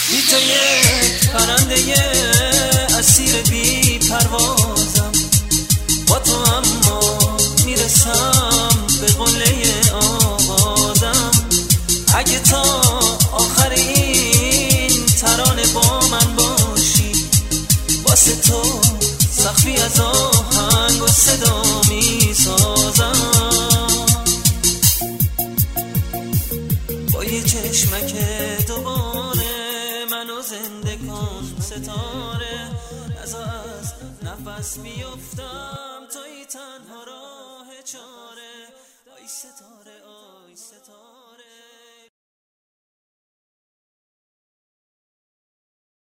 بی تو یک پرنده اسیر بی پروازم، با تو اما میرسم به قله آوازم. اگه تا آخر این ترانه با من باشی، واسه تو سقفی از آهنگ و صدا میسازم. با یه چشمک دوباره منو زنده کن ستاره، نزا از نفس بیفتم توی تنها راه چاره. آی ستاره آی ستاره.